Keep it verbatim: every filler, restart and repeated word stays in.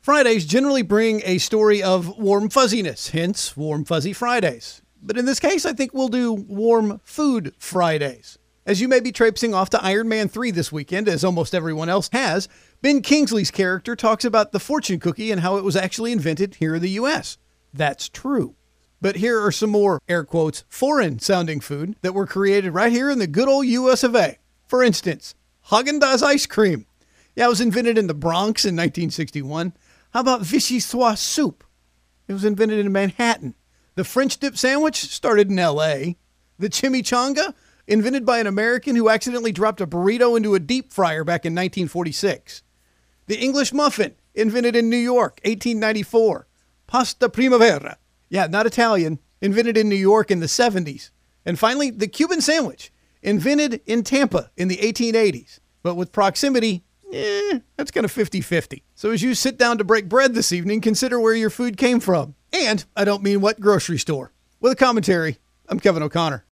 Fridays generally bring a story of warm fuzziness, hence Warm Fuzzy Fridays. But in this case, I think we'll do Warm Food Fridays. As you may be traipsing off to Iron Man three this weekend, as almost everyone else has, Ben Kingsley's character talks about the fortune cookie and how it was actually invented here in the U S. That's true. But here are some more, air quotes, foreign-sounding food that were created right here in the good old U S of A. For instance, Haagen-Dazs ice cream. Yeah, it was invented in the Bronx in nineteen sixty-one. How about vichyssoise soup? It was invented in Manhattan. The French dip sandwich started in L A. The chimichanga, invented by an American who accidentally dropped a burrito into a deep fryer back in nineteen forty-six. The English muffin, invented in New York, eighteen ninety-four. Pasta primavera. Yeah, not Italian, invented in New York in the seventies. And finally, the Cuban sandwich, invented in Tampa in the eighteen eighties. But with proximity, eh, that's kind of fifty-fifty. So as you sit down to break bread this evening, consider where your food came from. And I don't mean what grocery store. With a commentary, I'm Kevin O'Connor.